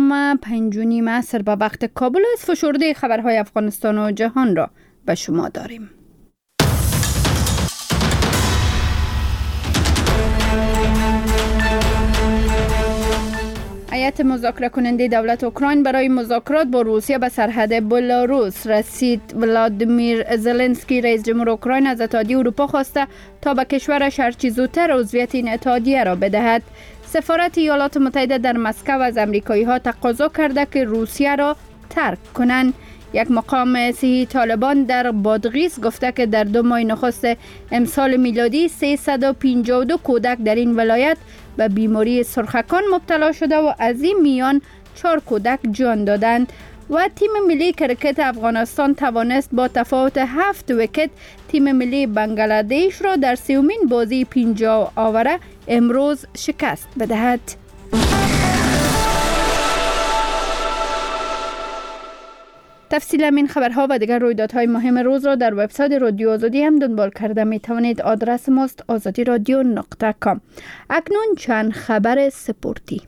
برنامه 5:30 عصر به وقت کابل است. فشرده خبرهای افغانستان و جهان را به شما داریم. هیئت مذاکره کننده دولت اوکراین برای مذاکرات با روسیه به سرحد بلاروس رسید. ولادیمیر زلنسکی رئیس جمهور اوکراین از اتحادیه اروپا خواسته تا به کشورش هرچه زودتر عضویت این اتحادیه را بدهد. سفارت ایالات متحده در مسکو از امریکایی‌ها تقاضا کرده که روسیه را ترک کنند. یک مقام صحی طالبان در بادغیس گفته که در 2 ماه نخست امسال میلادی 352 کودک در این ولایت به بیماری سرخکان مبتلا شده و از این میان 4 کودک جان دادند. و تیم ملی کرکت افغانستان توانست با تفاوت 7 ویکت تیم ملی بنگلادش را در 3مین بازی 50 آوره امروز شکست بدهد. تفصیل این خبرها و دیگر رویدادهای مهم روز را در وبسایت رادیو آزادی هم دنبال کرده می توانید. آدرس ماست azadiradyo.com. اکنون چند خبر سپورتی.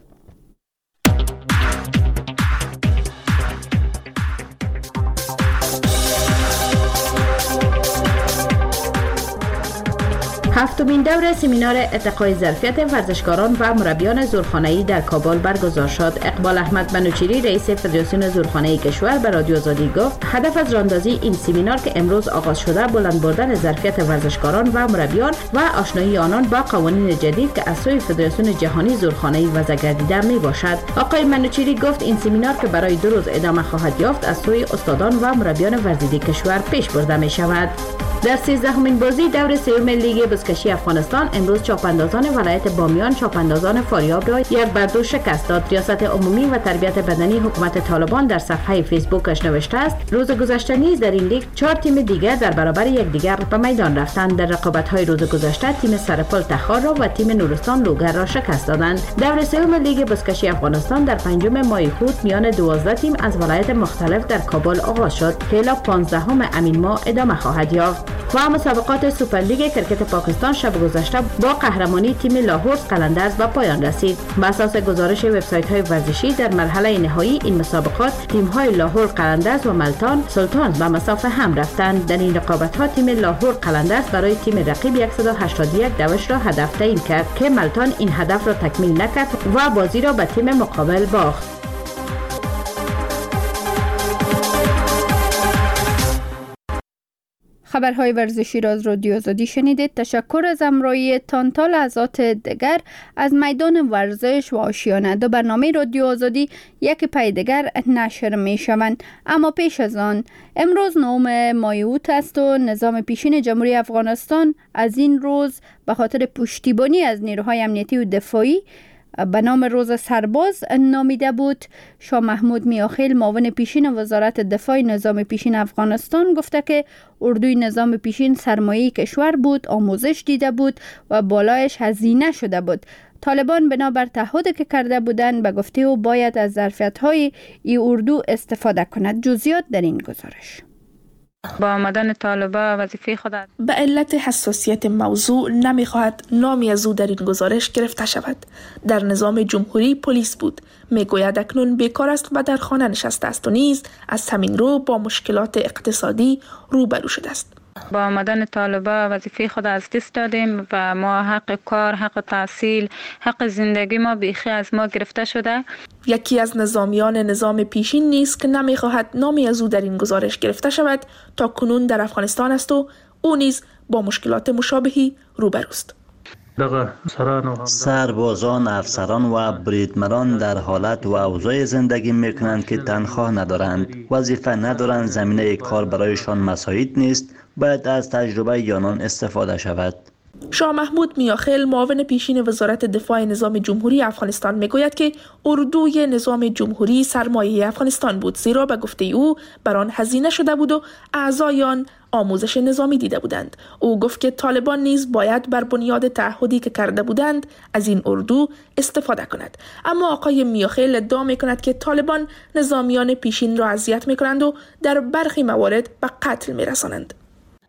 هفتمین دوره سمینار ارتقای ظرفیت ورزشکاران و مربیان زورخانه‌ای در کابل برگزار شد. اقبال احمد منوچیری رئیس فدراسیون زورخانه‌ای کشور به رادیو آزادی گفت هدف از راهاندازی این سمینار که امروز آغاز شده بلند بردن ظرفیت ورزشکاران و مربیان و آشنایی آنان با قوانین جدید که از سوی فدراسیون جهانی زورخانه‌ای وضع گردیده می باشد. آقای منوچیری گفت این سمینار که برای 2 روز ادامه خواهد یافت از سوی استادان و مربیان ورزیدی کشور پیش برده می شود. در 13مین بازی دور سوم لیگ بزکشی افغانستان امروز چاپاندازان ولایت بامیان چاپاندازان فاریاب را 1-2 شکست داد. ریاست عمومی و تربیت بدنی حکومت طالبان در صفحه فیسبوکش نوشته است روز گذشته نیز در این لیگ 4 تیم دیگر در برابر یکدیگر به میدان رفتند. در رقابت‌های روز گذشته تیم سرپل تخار را و تیم نورستان لوگر را شکست دادند. دور سوم لیگ بزکشی افغانستان در 5 ماه خود میان 12 تیم از ولایت مختلف در کابل آغاز شد که الی 15 امین ماه ادامه خواهد یافت. و مسابقات سوپرلیگ کرکت پاکستان شب گذشته با قهرمانی تیم لاهور قلندرز به پایان رسید. بر اساس گزارش وبسایت‌های ورزشی در مرحله نهایی این مسابقات تیم‌های لاهور قلندرز و ملتان سلطانز به مسافه هم رفتند. در این رقابت‌ها تیم لاهور قلندرز برای تیم رقیب 181 دوش را هدف تعیین کرد که ملتان این هدف را تکمیل نکرد و بازی را به تیم مقابل باخت. خبرهای ورزشی را از رادیو آزادی شنیدید. تشکر از همراهی تان. تا لحظات دیگر از میدان ورزش و آشیانه 2 برنامه رادیو آزادی یک پی دیگر نشر می شوند. اما پیش از آن امروز 9 ماه اوت است و نظام پیشین جمهوری افغانستان از این روز به خاطر پشتیبانی از نیروهای امنیتی و دفاعی به نام روز سرباز نامیده بود. شاه محمود میاخیل معاون پیشین وزارت دفاع نظام پیشین افغانستان گفته که اردوی نظام پیشین سرمایه کشور بود، آموزش دیده بود و بالایش هزینه شده بود. طالبان بنابر تعهدی که کرده بودند به گفته او باید از ظرفیت‌های این اردو استفاده کند. جزئیات در این گزارش. با آمدن طالبان وظیفه خود به علت حساسیت موضوع نمیخواهد نامی از او در این گزارش گرفته شود. در نظام جمهوری پلیس بود. میگوید اکنون بیکار است و در خانه نشسته است و نیز از همین رو با مشکلات اقتصادی روبرو شده است. با آمدن طالبان وظیفه خود از دست دادیم و ما حق کار، حق تحصیل، حق زندگی ما بیخی از ما گرفته شده. یکی از نظامیان نظام پیشین نیست که نمیخواهد نامی از او در این گزارش گرفته شود تا کنون در افغانستان است و او نیز با مشکلات مشابهی روبروست. سربازان، افسران و بریدمران در حالت و اوضاع زندگی میکنند که تنخواه ندارند، وظیفه ندارند، زمینه کار برایشان مساعد نیست. باید از تجربه آنان استفاده شود. شاه محمود میاخیل معاون پیشین وزارت دفاع نظام جمهوری افغانستان میگوید که اردوی نظام جمهوری سرمایه افغانستان بود، زیرا به گفته او بر آن هزینه شده بود و اعضای آن آموزش نظامی دیده بودند. او گفت که طالبان نیز باید بر بنیاد تعهدی که کرده بودند از این اردو استفاده کند. اما آقای میاخیل ادعا میکند که طالبان نظامیان پیشین را اذیت میکنند و در برخی موارد به قتل میرسانند.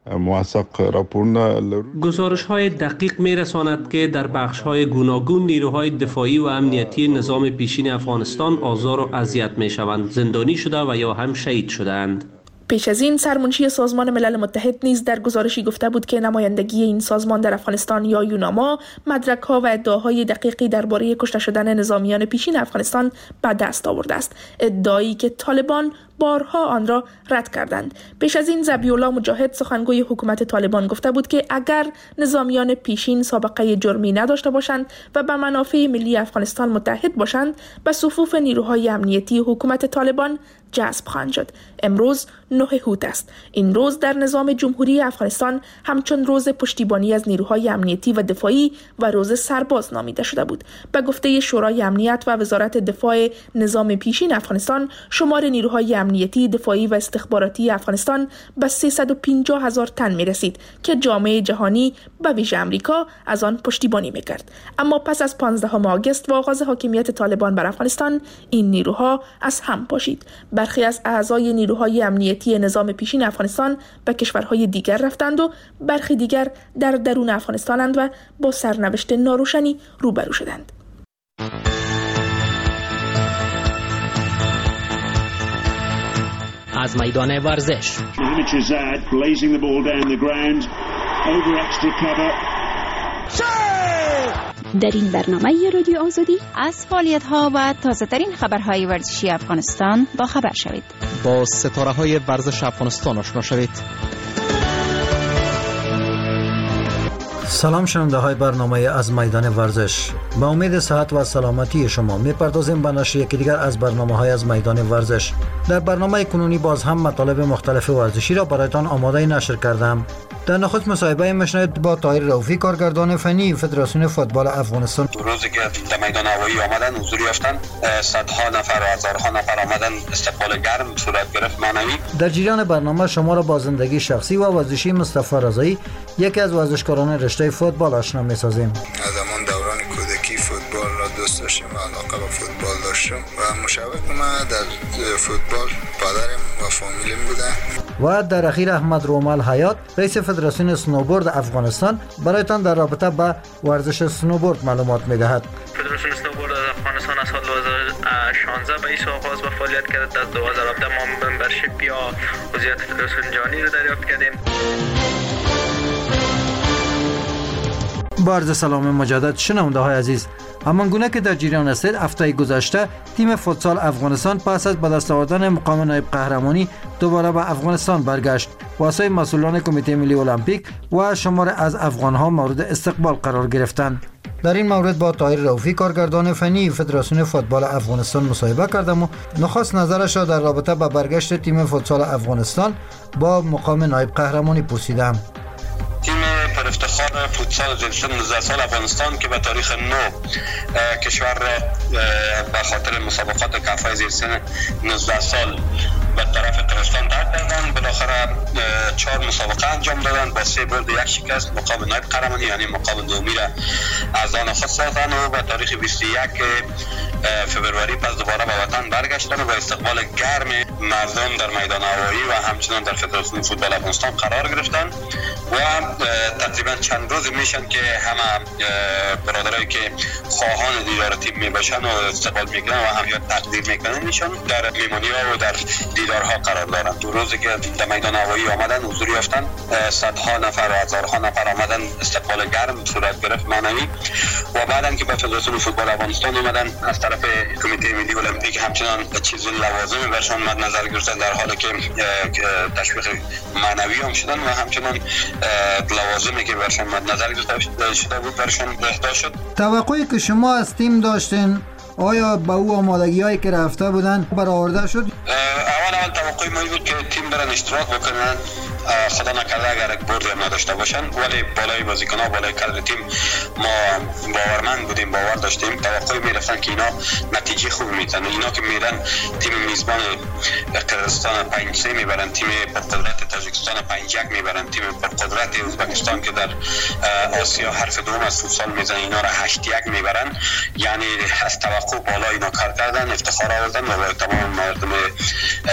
موثق راپور گزارش های دقیق می رساند که در بخش های گوناگون نیروهای دفاعی و امنیتی نظام پیشین افغانستان آزار و اذیت می شوند، زندانی شده و یا هم شهید شدند. پیش از این سرمنشی سازمان ملل متحد نیز در گزارشی گفته بود که نمایندگی این سازمان در افغانستان یا یوناما مدرک‌ها و ادعاهای دقیقی درباره کشته شدن نظامیان پیشین افغانستان به دست آورده است، ادعایی که طالبان بارها آن را رد کردند. پیش از این ذبیح‌الله مجاهد سخنگوی حکومت طالبان گفته بود که اگر نظامیان پیشین سابقه جرمی نداشته باشند و به منافع ملی افغانستان متحد باشند، به صفوف نیروهای امنیتی حکومت طالبان جذب خواهند شد. امروز 9 هوت است. این روز در نظام جمهوری افغانستان همچون روز پشتیبانی از نیروهای امنیتی و دفاعی و روز سرباز نامیده شده بود. به گفته شورای امنیت و وزارت دفاع نظام پیشین افغانستان، شمار نیروهای امنیتی، دفاعی و استخباراتی افغانستان به 350,000 تن می رسید که جامعه جهانی به ویژه امریکا از آن پشتیبانی می کرد. اما پس از 15 آگوست و آغاز حاکمیت طالبان بر افغانستان، این نیروها از هم پاشید. برخی از اعضای نیروهای امنیتی نظام پیشین افغانستان به کشورهای دیگر رفتند و برخی دیگر در درون افغانستانند و با سرنوشت ناروشنی روبرو شدند. از میدان ورزش در این برنامه رادیو آزادی از فعالیت‌ها و تازه‌ترین خبرهای ورزشی افغانستان با خبر شوید. با ستاره‌های ورزش افغانستان آشنا شوید. سلام شنونده های برنامه از میدان ورزش. با امید صحت و سلامتی شما میپردازیم به نشر یکی دیگر از برنامه های از میدان ورزش. در برنامه کنونی باز هم مطالب مختلف ورزشی را برایتان آماده نشر کردم. در نخست مصاحبه میشنوید با طاهر رؤوفی، کارگردان فنی فدراسیون فوتبال افغانستان. روزی که در میدان هوایی آمدن، حضور یافتن، صدها نفر و هزارها نفر آمدن، استقبال گرم صورت گرفت معنوی. در جریان برنامه شما را با زندگی شخصی و ورزشی مصطفی رضایی، یکی از ورزشکاران رشته فوتبال آشنا می‌سازیم. از همان دوران کودکی فوتبال را دوست داشتم و علاقه به فوتبال داشتم و مشوق ما در فوتبال پدرم و فامیلم بوده. و در اخیر احمد رومال حیات، رئیس فدراسیون سنوبورد افغانستان، برایتان در رابطه با ورزش سنوبورد معلومات می‌دهد. فدراسیون سنوبورد افغانستان از سال 2016 به این آغاز به فعالیت کرد. در 2017 ما ممبرشیپ یا عضویت فدراسیون جهانی را دریافت کردیم. با عرض سلام مجدد شنونده های عزیز، همان گونه که در جریان هستید، هفته گذشته تیم فوتسال افغانستان پس از به دست آوردن مقام نایب قهرمانی دوباره به افغانستان برگشت. واسه مسئولان کمیته ملی المپیک و شمار از افغانها مورد استقبال قرار گرفتند. در این مورد با طاهر رؤوفی، کارگردان فنی فدراسیون فوتبال افغانستان مصاحبه کردم و نخست نظرش را در رابطه با برگشت تیم فوتسال افغانستان با مقام نایب قهرمانی پرسیدم. تیم پر افتخار فوتسال زیر 19 سال افغانستان که به تاریخ 9 کشور را به خاطر مسابقات کفای زیر سن 19 سال به طرف ترکستان ترک کردند. بالاخره 4 مسابقه انجام دادند، با 3 برد 1 شکست مقام نایب قهرمانی یعنی مقام دومی را از آن خود ساختند و به تاریخ 21 فبروری پس دوباره به وطن برگشتند و با استقبال گرم مردم در میدان هوایی و همچنان در فدراسیون فوتبال افغانستان قرار گرفتند و تقریبا چند روز میشن که همه برادرایی که خواهان دیدار تیم میباشن و استقبال میکنن و هم یا تقدیر میکنن ایشان در میمانی ها و در دیدارها قرار دارند. دو روزی که در میدان هوایی آمدن، حضور یافتن، صدها نفر و هزارها نفر آمدن، استقبال گرم صورت گرفت معنوی و بعدن که به فدراسیون فوتبال افغانستان اومدن از طرف کمیته ملی المپیک همچنان چیز لوازم برشان مد نظر گرفتن، در حالی که تشویق معنوی هم شدن و همچنان لوازمی که برشان مد نظر گرفته شده بود برشان اهدا شد. توقعی که شما از تیم داشتین آیا با او آمادگی‌هایی که رفته بودن برآورده شد؟ اول توقع ما بود که تیم برن اشتراک بکنن، خدا نکرده اگر یک بردی هم نداشته باشن، ولی بالای بازیکن‌ها، بالای کادر تیم ما باورمند بودیم، باور داشتیم. توقع می‌رفتن که اینا نتیجه خوب میتن. اینا که میرن تیم میزبان قرقیزستان 5-3 میبرن، تیم پرقدرت تاجیکستان 5-1 میبرن، تیم پرقدرت ازبکستان که در آسیا حرف دوم از فوتسال میزنه اینا را 8-1 میبرن. یعنی از توقع بالا اینا کار کردن، افتخار آوردن و تمام مردم افغان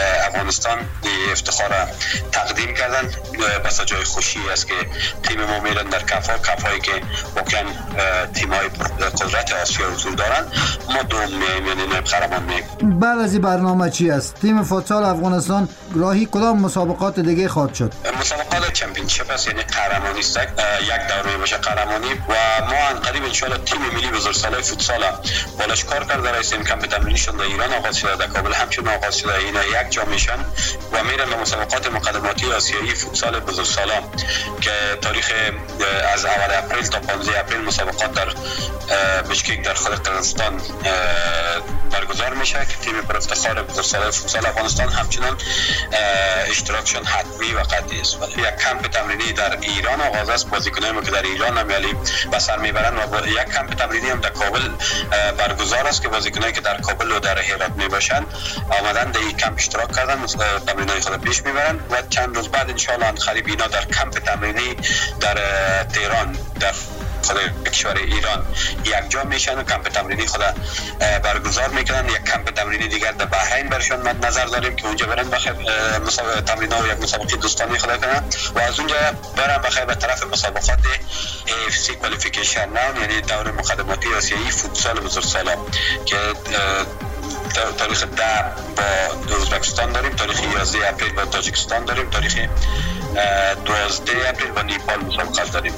افغانستان افتخار تقدیم کردن. بس جای خوشی است که تیم ما میرن در کفایی که واقعا تیم‌های قدرت آسیا حضور دارن. ما دوم میایم، یعنی نایب قهرمان میایم. بعد از این برنامه چی است؟ تیم فوتسال افغانستان راهی کدام مسابقات دیگه خواهد شد؟ مسابقات چمپیونشیپ است، یعنی قهرمانی است، یک دوره باشه قهرمانی. و ما ان قریب ان شاء الله تیم ملی بزرگسالای فوتسال بالش کار کرده رئیسیم کمپ تمرینیشون در ایران آغاز شده، در کابل همچنین آغاز شده. اینا یک جا میشن و میرن به مسابقات مقدماتی آسیایی فوتسال بزرگسالان که تاریخ از اول اپریل تا 15 اپریل مسابقات در بشکک در خود قزاقستان برگزار میشه که تیم پر افتخار بزرگسالای فوتسال افغانستان همچنان اشتراکشون حتمی و قطعی است. یک کمپ تمرینی در ایران آغاز است، بازیکنان که در ایران هم یعنی به سر میبرن و یک کمپ تمرینی هم در کابل برگزار است که بازیکنایی که در کابل و در هرات میباشن آمدن در این کمپ اشتراک کردن، تمرینای خود پیش میبرن و چند روز بعد ان شاء الله قریب اینا در کمپ تمرینی در تهران در خود کشور ایران یک جا میشن و کمپ تمرینی خود برگزار میکنن. یک کمپ تمرینی دیگر در بحرین برشون مد نظر داریم که اونجا برن بخیر مسابقه تمرین و یک مسابقه دوستانه خود کنن و از اونجا برن بخیر به طرف مسابقات AFC کوالیفیکیشن راوند، یعنی دور مقدماتی آسیایی فوتسال بزرگسالان که تاریخ 10 با ازبکستان داریم، تاریخ 11 اپریل با تاجیکستان داریم، تاریخ 12 اپریل با نیپال مسابقات داریم.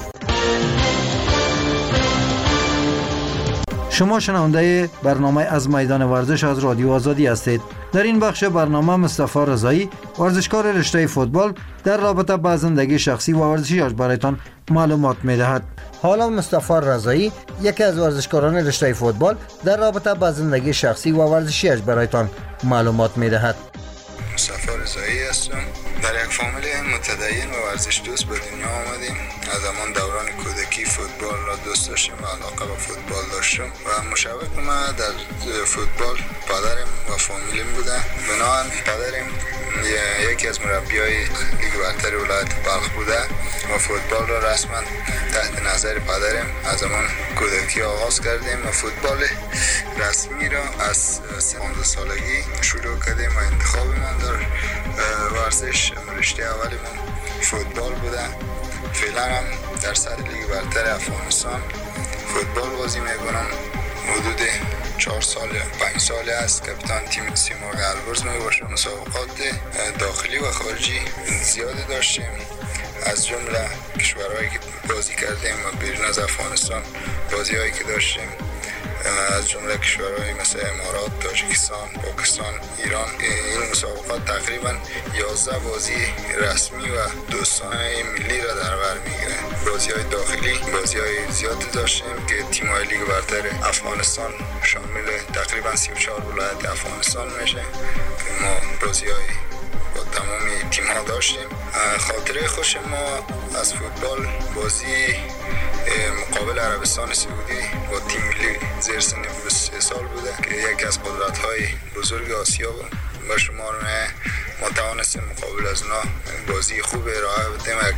شما شنونده برنامه از میدان ورزش از رادیو آزادی هستید. در این بخش برنامه مصطفی رضایی، ورزشکار رشته فوتبال، در رابطه با زندگی شخصی و ورزشیش برایتان معلومات می‌دهد. حالا مصطفی رضایی، یکی از ورزشکاران رشته فوتبال، در رابطه با زندگی شخصی و ورزشیش برایتان معلومات می‌دهد. مصطفی رضایی هستم. در یک فامیل متدین و ورزش دوست به دنیا آمدیم. از همان دوران کودکی فوتبال را دوست داشتم و علاقه به فوتبال داشتم و مشوق ما در فوتبال پدرم و فامیلم بوده. بنابراین پدرم یکی از مربیای لیگ برتر ولایت بلخ بوده و فوتبال را رسما تحت نظر پدرم از زمان کودکی آغاز کردیم و فوتبال رسمی را از 13 سالگی شروع کردیم و انتخابمان در ورزش رشته اولیمون فوتبال بوده. فعلا هم در سطح لیگ برتر افغانستان فوتبال بازی میکنم. حدود 4 سال 5 ساله است کاپیتان تیم سیمرغ البرز میباشم. مسابقات داخلی و خارجی زیاده داشتیم، از جمله کشورهایی که بازی کردیم و بیرون از افغانستان بازی هایی که داشتیم، از جمله کشورهای مثل امارات، تاجیکستان، پاکستان، ایران. این مسابقات تقریبا 11 بازی رسمی و دوستانه ملی را در بر میگیره. بازی‌های داخلی بازی‌های زیادی داشتیم که تیم‌های لیگ برتر افغانستان شامل تقریبا 34 ولایت افغانستان میشه که ما بازی‌های با تمامی تیم‌ها داشتیم. خاطره خوش ما از فوتبال بازی مقابل عربستان سعودی با تیم ملی زیر سن 23 سال بوده که یکی از قدرت‌های بزرگ آسیا بود. با شمار ما توانستیم مقابل از اونا بازی خوب ارائه بدیم و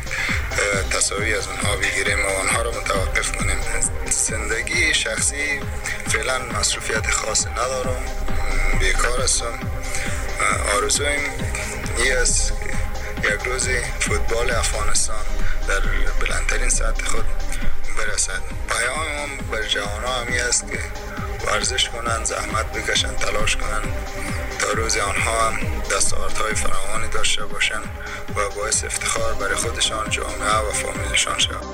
تساوی از اونها بگیریم و آنها را متوقف کنیم. زندگی شخصی فعلا مصروفیت خاص ندارم، بیکار هستم. آرزویم این است یک روز فوتبال افغانستان در بلندترین سطح خود برسد. پیامم بر جوانان همی است که ورزش کنند، زحمت بکشند، تلاش کنند تا روز آنها هم دستاوردهای فراوانی داشته باشند و باعث افتخار برای خودشان، جامعه و فامیلشان شوند.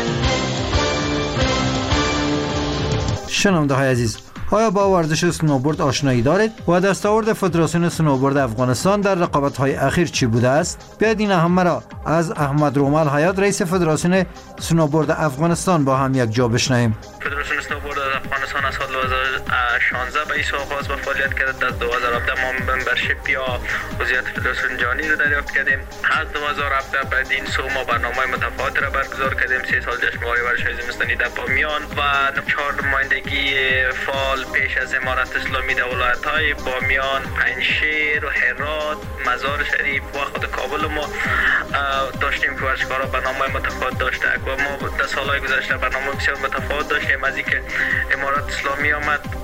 شنونده های عزیز، آیا با ورزش سنوبورد آشنایی دارید و دستاورد فدراسیون سنوبورد افغانستان در رقابت‌های اخیر چی بوده است؟ بیایید این همه را از احمد رومال حیات، رئیس فدراسیون سنوبورد افغانستان با هم یک جا بشنویم. فدراسیون سنوبورد افغانستان از سال 2016 به ایسا آغاز به فعالیت کرد. از 2017 ما ممبرشیپ یا عضویت فدراسیون جهانی را دریافت کردیم. از 2017 بعد این سو ما برنامه متفاوت را برگزار کردیم. 3 سال جشنواره ورزش‌های زمستانی در بامیان و 4 نمایندگی فعال پیش از امارت اسلامی در ولایت‌های بامیان، پنجشیر و هرات، مزار شریف و خود کابل ما داشتیم که ورزشکارا برنامه متفاوت داشته و ما در سال‌های گذشته برنامه بسیار متفاوت داشتیم. از اینکه امارت اسلامی آمد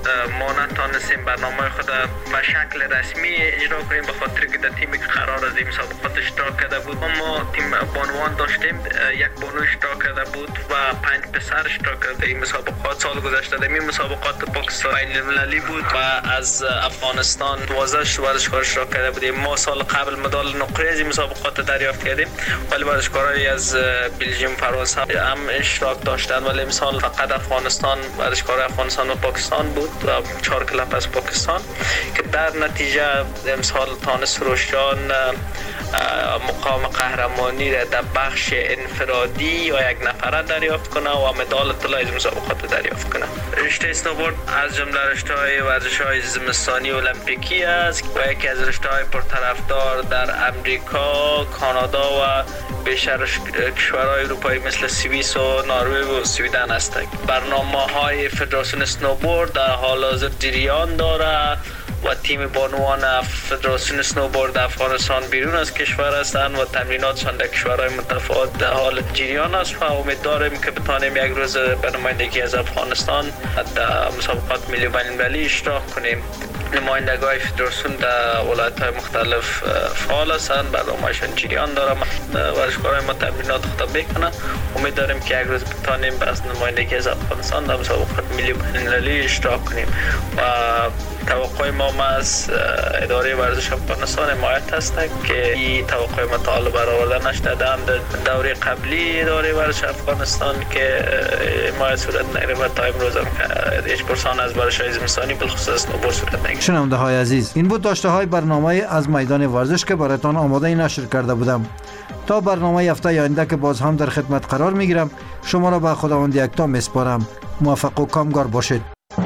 ما نتانستیم برنامه خود به شکل رسمی اجرا کنیم، به خاطر که در تیمی که قرار از این مسابقات اشتراک کرده بود ما تیم بانوان داشتیم، یک بانو اشتراک کرده بود و 5 پسر اشتراک کرده این مسابقات. سال گذشته در این مسابقات پاکستان بین المللی بود و از افغانستان 12 ورزشکار اشتراک کرده بودیم. ما سال قبل مدال نقره از این مسابقات دریافت کردیم، ولی ورزشکارای از بلژیم، فرانسه هم اشتراک داشتند، ولی امسال فقط افغانستان، ورزشکارای افغانستان و پاکستان بود و 4 کلاب از پاکستان که در نتیجه امسال تانس روشان مقام قهرمانی را در بخش انفرادی یا یک نفره دریافت کنه و مدال طلای از مسابقات دریافت کنه. رشته اسنوبورد از جمله رشته‌های ورزش‌های زمستانی المپیکی است و یکی از رشته‌های پرطرفدار در امریکا، کانادا و بیشتر کشورهای اروپایی مثل سوئیس و نروژ و سویدن است. برنامه‌های فدراسیون اسنوبورد در حال حاضر جریان دارد و تیم بانوان فدراسیون اسنوبورد افغانستان بیرون از کشور هستند و تمریناتشان در کشورهای متفاوت در حال جریان است و امیدواریم که بتوانیم یک روز به نمایندگی از افغانستان در مسابقات ملی و بین‌المللی اشتراک کنیم. نمایندگان فدراسیون در ولایت‌های مختلف فعال هستند، برنامه‌شان جریان داره، ورزشکارای ما تمرینات خود میکنن. امید داریم که یک روز بتوانیم از نمایندگی از افغانستان در مسابقات ملی و بین‌المللی اشتراک کنیم و توقع ما از اداره ورزش افغانستان حمایت هست که این توقع ما تا حالا برآورده نشده. در دوره قبلی اداره ورزش افغانستان که حمایت صورت نگرفت تا امروز هم هیچ پرسان از ورزش‌های زمستانی بالخصوص اسنوبورد صورت نگرفت. شنونده های عزیز، این بود داشته های برنامه از میدان ورزش که براتان آماده نشر کرده بودم. تا برنامه هفته آینده که باز هم در خدمت قرار میگیرم، شما را به خداوند یکتا میسپارم. موفق و کامگار باشید.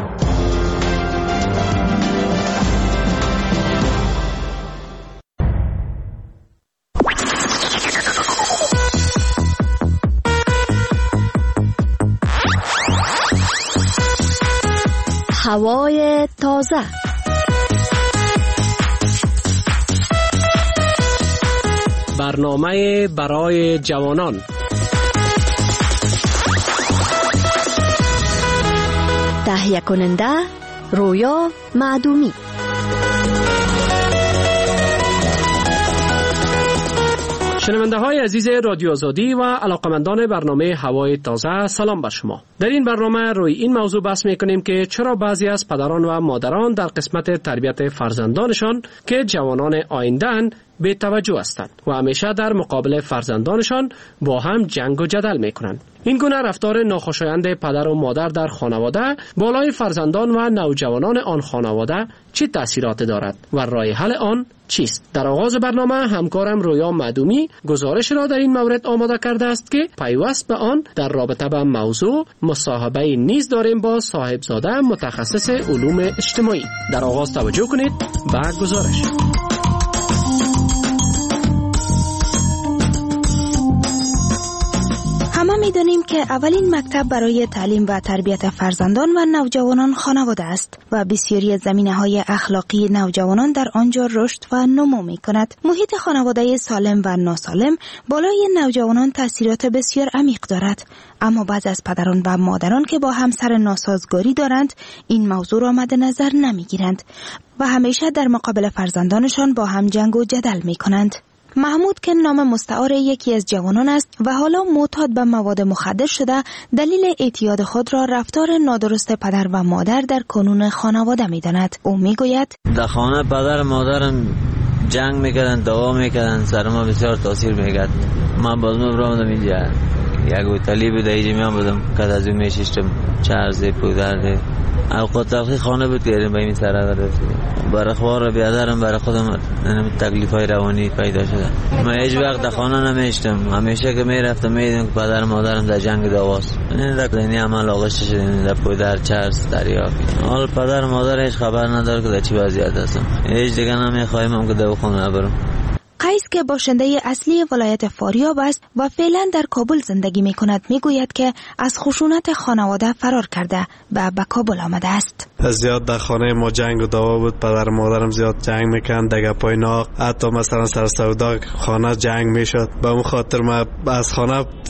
هوای تازه، برنامه برای جوانان، تهیه کننده رویا معدومی. شنونده های عزیز رادیو آزادی و علاقمندان برنامه هوای تازه، سلام بر شما. در این برنامه روی این موضوع بحث میکنیم که چرا بعضی از پدران و مادران در قسمت تربیت فرزندانشان که جوانان آینده‌اند بی توجه هستند و همیشه در مقابل فرزندانشان با هم جنگ و جدل میکنند. این گونه رفتار ناخوشایند پدر و مادر در خانواده بالای فرزندان و نوجوانان آن خانواده چه تأثیرات دارد و راه حل آن چیست؟ در آغاز برنامه همکارم رویا معدومی گزارش را در این مورد آماده کرده است که پیوست به آن در رابطه با موضوع مصاحبه نیز داریم با صاحبزاده متخصص علوم اجتماعی. در آغاز توجه کنید به گزارش. همه می‌دانیم که اولین مکتب برای تعلیم و تربیت فرزندان و نوجوانان خانواده است و بسیاری زمینه‌های اخلاقی نوجوانان در آنجا رشد و نمو می‌کند. محیط خانواده سالم و ناسالم بالای نوجوانان تأثیرات بسیار عمیق دارد، اما بعضی از پدران و مادران که با همسر ناسازگاری دارند این موضوع را مد نظر نمی‌گیرند و همیشه در مقابل فرزندانشان با هم جنگ و جدل می‌کنند. محمود که نام مستعار یکی از جوانان است و حالا معتاد به مواد مخدر شده، دلیل اعتیاد خود را رفتار نادرست پدر و مادر در کنون خانواده می‌داند. او میگوید در خانه پدر و مادرم جنگ میکردن، دعوا میکردن، سر ما بسیار تاثیر میکرد. من باز میبرم اینجا یک اوتالی بود، اینجا میام بودم که از اون میشیشتم چرزه پودرده اوقات تلخی خانه بود که به این سره رسیدیم. برای خوار بیادرم برای خودم تکلیف های روانی پیدا شده. من هیچ وقت در خانه نمیشتم، همیشه که میرفتم میدیدم که پدر مادرم در جنگ دعواست. این در دینی عمل آغشته شده در پودر چرز دریافت. حال پدر مادر هیچ خبر نداره که در چی وضعیت هستم. هیچ دیگه نمیخوایم که در خونه نبرم. قیس که باشنده اصلی ولایت فاریاب است و فعلا در کابل زندگی می کند میگوید که از خشونت خانواده فرار کرده و به کابل آمده است. زیاد در خانه ما جنگ و دعوا بود، پدر مادرم زیاد جنگ میکردن، دگه پای ناق، حتی مثلا سر سودا خانه جنگ میشد. به اون خاطر من از خانه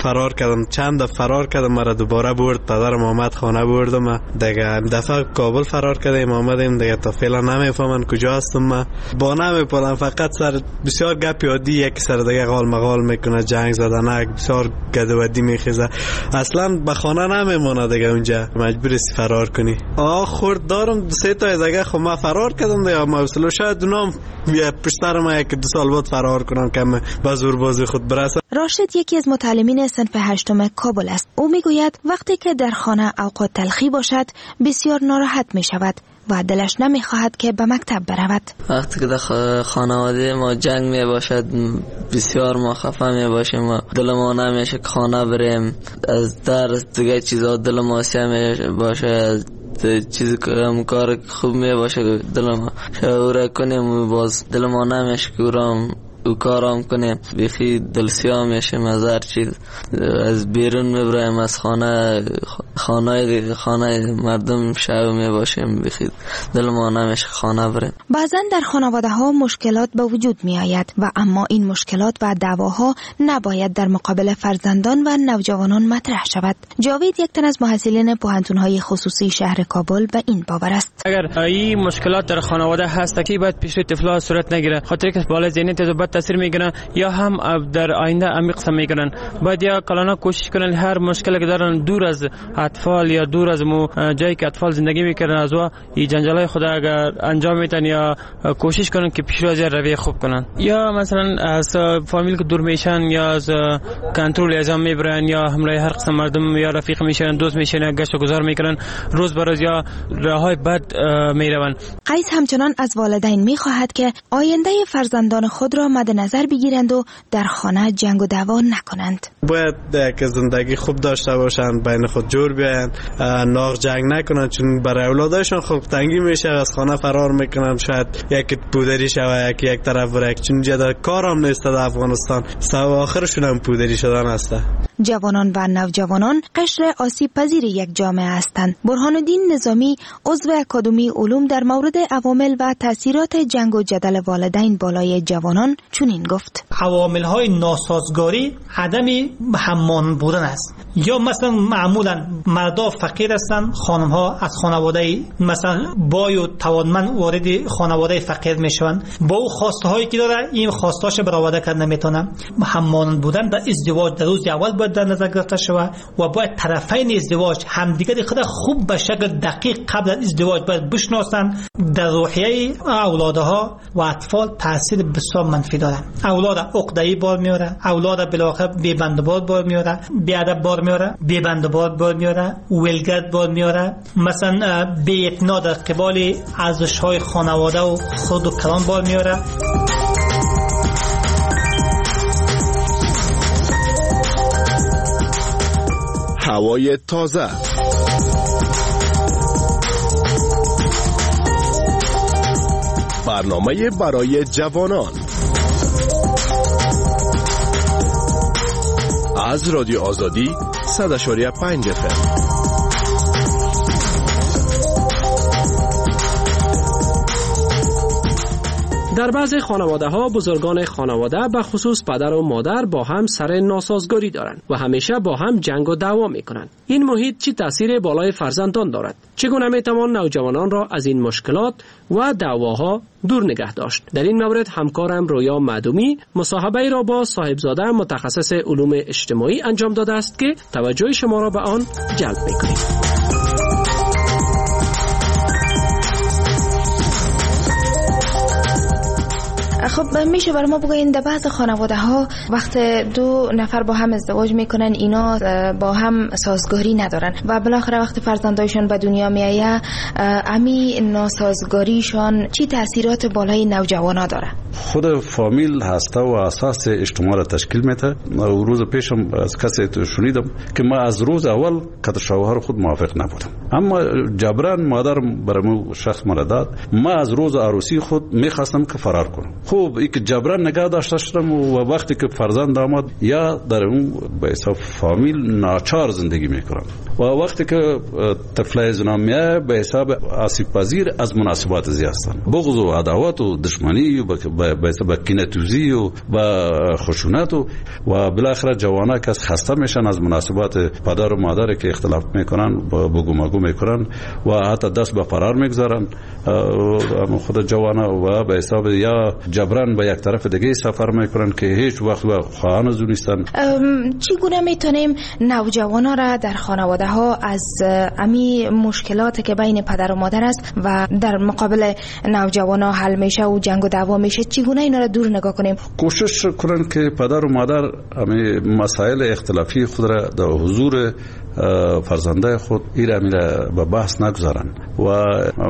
فرار کردم، چند دفعه فرار کردم، مرا دوباره برد، پدرم آمد خانه بردم. دیگه دفعه کابل فرار کردیم آمدیم دیگه، تا فعلا نمیفهمن کجا هستم. من با نمیپرم، فقط سر بسیار گپ یادی یک سر دیگه قال مقال میکنه، جنگ زدن بسیار گدودی میخیزه، اصلا به خانه نمیمونه دیگه، اونجا مجبوری فرار کنی. خورد دارم 3 تا دیگه، خب من فرار کردم دیگه، موصله شاید اونام پشتر ما 1-2 سال بعد فرار کنم که به زور بازی خود برسم. راشد یکی از متعلمین صنف 8 کابل است. او میگوید وقتی که در خانه اوقات تلخی باشد بسیار ناراحت می شود و دلش نمیخواهد که به مکتب برود. وقتی که در خانواده ما جنگ می باشد بسیار ما خفه می باشیم و دل ما نمیشه که خانه بریم، از درس دیگه چیزا دل ما سیاه می باشه، چیزی که کار خوب می باشه دل ما شعوره کنیم، باز دل ما نمیشه که او کارام کنیم، بیخی دلسیاه میشیم از هر چیز، از بیرون میبرایم از خانه مردم شب میباشیم، بیخی دل ما نمیشه خانه بریم. بعضا در خانواده ها مشکلات به وجود می آید و اما این مشکلات و دعواها نباید در مقابل فرزندان و نوجوانان مطرح شود. جاوید یک تن از محصلین پوهنتون‌های خصوصی شهر کابل به این باور است. اگر این مشکلات در خانواده هست که باید پیش روی طفل‌ها صورت نگیره، خاطر که بالا ذهنیت بد تاثیر میگیرن یا هم در آینده عمیق سم میگیرن. باید یا کلانا کوشش کنن هر مشکلی که دارن دور از اطفال یا دور از جایی که اطفال زندگی میکنن از این جنجالای خود اگر انجام میدن یا کوشش کنن که پیش روی رویه خوب کنن، یا مثلا از فامیل که دور میشن یا از کنترل اعزام میبرن یا همراه هر قسم مردم یا رفیق میشن، دوست میشن، گشت و گذار میکنن، روز به روز یا راههای بد میرون. قیس همچنان از والدین میخواهد که آینده فرزندان خود را مد نظر بگیرند و در خانه جنگ و دعوا نکنند. باید که زندگی خوب داشته باشند، بین خود جور بیاین، ناغ جنگ نکنند، چون برای اولادشون خوب تنگی میشه، از خانه فرار میکنن، شاید یک پودری شوه یکی یک طرف بره، چون جدا کارم نیست در افغانستان، آخرشون هم پودری شدن است. جوانان و نوجوانان قشر آسیب پذیر یک جامعه هستند. برهان الدین نظامی عضو اکادمی علوم در مورد عوامل و تاثیرات جنگ و جدل والدین بالای جوانان چنین گفت: عوامل های ناسازگاری عدم هممان بودن است. یا مثلا معمولا مردا فقیر هستند، خانم ها از خانواده مثلا بای و توانمند وارد خانواده فقیر میشوند، با او خواسته هایی که داره این خواستاش برآورده کردن نمیتونن. هممان بودن در ازدواج در روز اول باید در نظر گرفته شود و باید طرفین ازدواج همدیگر خود خوب به شکل دقیق قبل از ازدواج باید بشناسند. در روحیه اولادها و اطفال تاثیر بسیار منفی داره. اولاد عقده‌ای بار میاره، اولاد بالاخره بی‌بندبار بار میاره، بی‌ادب بار میاره، بی‌بندبار بار میاره، ولگرد بار میاره، مثلا بی‌اعتنا در قبال ارزش‌های خانواده و خود و کلان بار میاره. هوای تازه، برنامه برای جوانان از رادیو آزادی 100.5 FM. در بعضی خانواده ها بزرگان خانواده به خصوص پدر و مادر با هم سر ناسازگاری دارند و همیشه با هم جنگ و دعوا میکنند. این محیط چه تاثیر بالای فرزندان دارد؟ چگونه میتوان نوجوانان را از این مشکلات و دعواها دور نگه داشت؟ در این مورد همکارم رویا معدومی مصاحبه را با صاحبزاده متخصص علوم اجتماعی انجام داده است که توجه شما را به آن جلب میکنیم. خب میشه برای ما بگوین در بعض خانواده ها وقت 2 نفر با هم ازدواج میکنن اینا با هم سازگاری ندارن و بالاخره وقت فرزندایشون به دنیا میایه امی ناسازگاریشون چی تاثیرات بالای نوجوانا داره؟ خود فامیل هسته و اساس اجتماع را تشکیل میده. روز پیشم از کسی شنیدم که ما از روز اول که شوهر خود موافق نبودم، اما جبران مادرم برام شخص مرا داد. ما از روز عروسی خود میخواستم که فرار کنم. خوب این که جبران نگاه داشته شدم و وقتی که فرزند آمد یا در اون به حساب فامیل ناچار زندگی میکنم و وقتی که طفل زنا میه به حساب آسیب پذیر از مناسبات زی هستن، بغض و عداوت و دشمنی و به حساب کینه‌توزی و خشونت و بالاخره جوانا که خسته میشن از مناسبات پدر و مادر که اختلاف میکنن بگو مگو میکنن و حتی دست به فرار میگذارن خود جوانا و به حساب یا جبران به یک طرف دیگه سفر میکنن که هیچ وقت با خواهان از نیستن. چگونه میتونیم نوجوانا را در خانواده ها از امی مشکلاتی که بین پدر و مادر است و در مقابل نوجوانا حل میشه و جنگ و دعوا میشه چگونه اینا را دور نگاه کنیم؟ کوشش کنن که پدر و مادر امی مسائل اختلافی خود را در حضور فرزنده خود ایره به بحث نگذارن و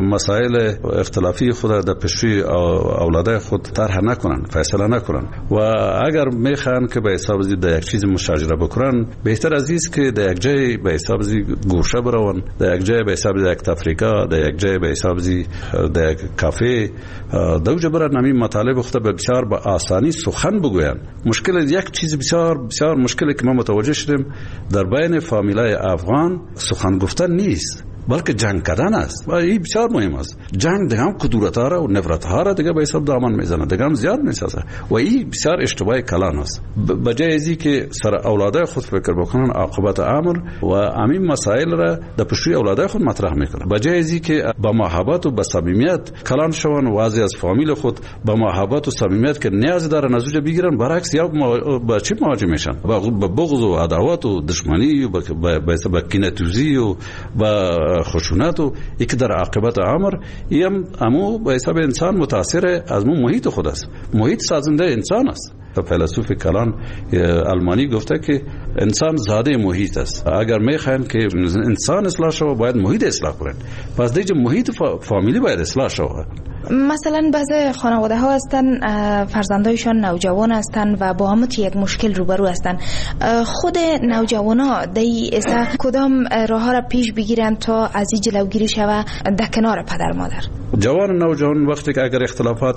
مسائل اختلافی خود در پیشوی اولاده خود طرح نکنن، فیصله نکنن و اگر میخوان که به حساب در یک چیز مشاجره بکنن بهتر از است که در یک جای به حساب گوشه برون، در یک جای به حساب یک تفریقه، در یک جای به حساب در یک کافه دوجه برن همین مطالب خود به بسیار با آسانی سخن بگوین. مشکل یک چیز بسیار بسیار مشکلی که ما متوجه شدیم در بین فامیلای افغان سخن گفتن نیست بلکه جنگ کردن است و این بسیار مهم است. جنگ دیگه هم کدورت ها را و نفرت ها را دیگه به حساب دامن میزنه، دیگه هم زیاد میسازه و این بسیار اشتباه کلان است. بجای ازی که سر اولاده خود فکر بکنن عاقبت امر و همین مسائل را در پیشوی اولاده خود مطرح میکنن، بجای ازی که با محبت و با صمیمیت کلان شون و از فامیل خود با محبت و صمیمیت که نیاز دارن از اونجا بگیرن، برعکس یا با چی مواجه میشن؟ با بغض و عداوت و دشمنی و با کینه‌توزی و با خشونت و یک در عاقبت امر ایم امو به حساب انسان متاثر از محیط خود است. محیط سازنده انسان است. فیلسوف کلان آلمانی گفته که انسان زاده محیط است. اگر میخواین که انسان اصلاح شود باید محیط اصلاح کنن. پس دیگه محیط فامیلی باید اصلاح شود. مثلا بعضی خانواده ها هستن فرزندایشان نوجوان هستن و با هم یک مشکل روبرو هستن، خود نوجوان ها دی ایسا کدام راه ها را پیش بگیرن تا از این جلوگیری شود در کنار پدر مادر؟ جوان نوجوان وقتی که اگر اختلافات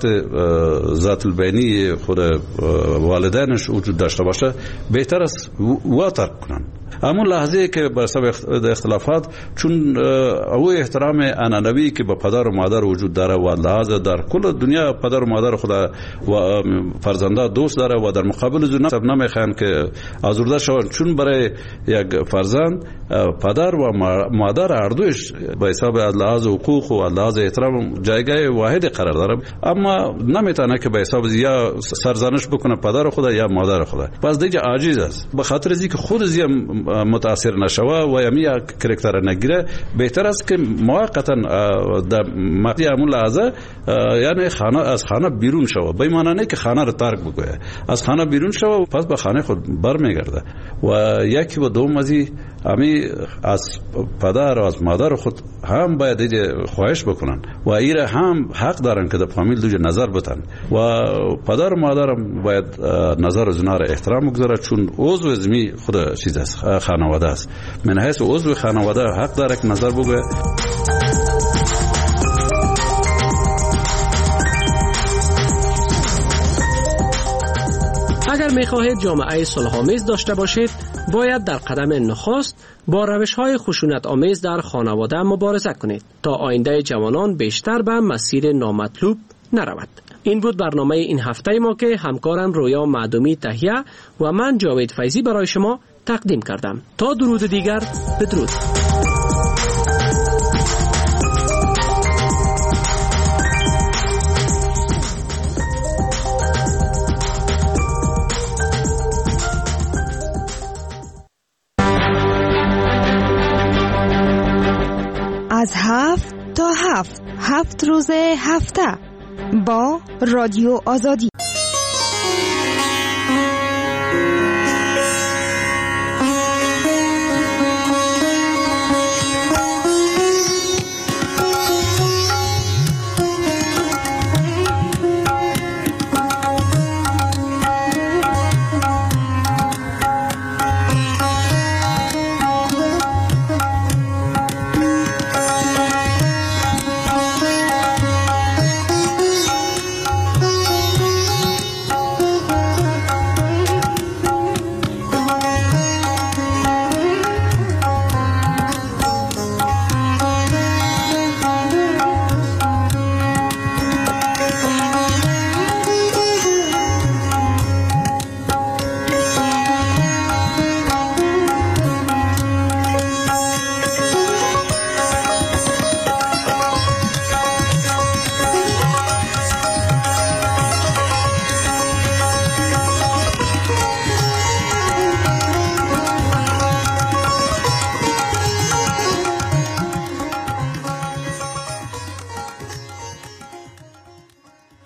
ذات البینی خود والدینش وجود داشته باشه بهتر است وا ترک کنن. همون لحظه که بر سبب اختلافات چون او احترام انانوی که با پدر و مادر وجود داره و لحاظ در کل دنیا پدر و مادر خود و فرزنده دوست داره و در مقابل زنا سب نمیخوان که آزرده شوند، چون برای یک فرزند پدر و مادر هر دوش به حساب از لحاظ حقوق و لحاظ احترام جایگاه واحد قرار داره، اما نمیتونه که به حساب یا سرزنش بکنه پدر خود یا مادر خود. پس دیگه عاجز است. به خاطر از اینکه خود زی متاثر نشوه و یمی کرکتر نگیره بهتر است که موقتا در مقطع همون لحظه یعنی خانه از خانه بیرون شوه، به معنی نه که خانه رو ترک بکنه، از خانه بیرون شوه پس به خانه خود برمیگرده و یکی و دوم ازی همی از پدر و از مادر خود هم باید خواهش بکنن و ایره هم حق دارن که در فامیل دوجه نظر بتن و پدر و مادر هم باید نظر از اونها را احترام بگذاره، چون عضو زمی خود چیز است، خانواده است. من حیث عضو خانواده حق داره که نظر بگه. اگر می‌خواهید جامعه صلح‌آمیز داشته باشید باید در قدم نخست با روش‌های خشونت آمیز در خانواده مبارزه کنید تا آینده جوانان بیشتر به مسیر نامطلوب نرود. این بود برنامه این هفته ما که همکارم رویا معدومی تهیه و من جاوید فیضی برای شما تقدیم کردم. تا درود دیگر، بدرود. از 7 تا 7 روز هفته با رادیو آزادی.